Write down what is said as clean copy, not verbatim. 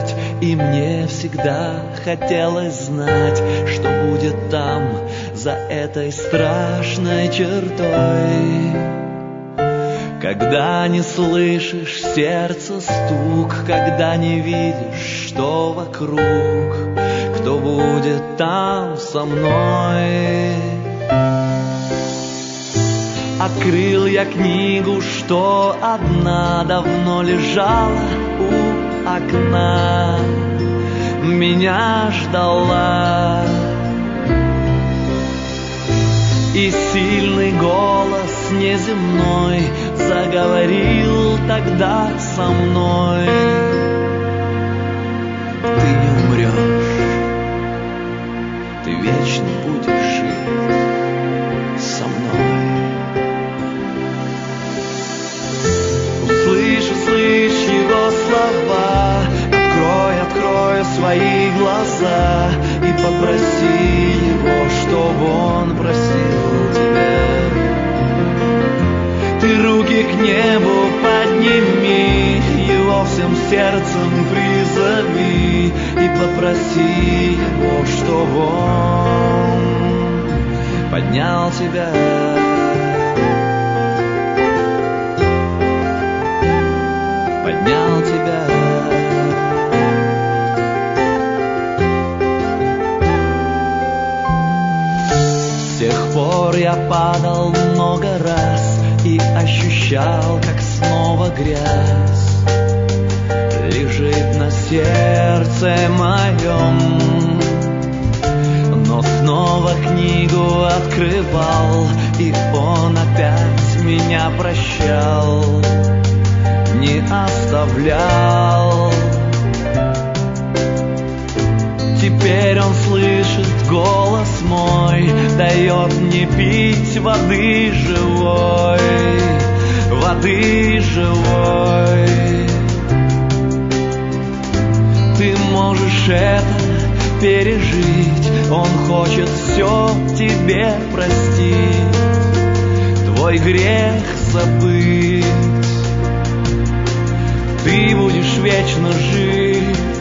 летать, и мне всегда хотелось знать, что будет там, за этой страшной чертой. Когда не слышишь сердца стук, когда не видишь, что вокруг, кто будет там со мной? Открыл я книгу, что одна давно лежала у окна, меня ждала. И сильный голос неземной заговорил тогда со мной: ты не умрешь, ты вечно будешь жить со мной. Услышь его слова, открой свои глаза и попроси его, чтоб он просил тебя. Ты руки к небу подними, его всем сердцем призови и попроси его, чтоб он поднял тебя. Поднял тебя. С тех пор я падал много раз и ощущал, как снова грязь лежит на сердце моем. Но снова книгу открывал, и он опять меня прощал, не оставлял. Теперь он слышит голос мой, дает мне пить воды живой, воды живой. Ты можешь это пережить, он хочет все тебе простить, твой грех забыть. Ты будешь вечно жить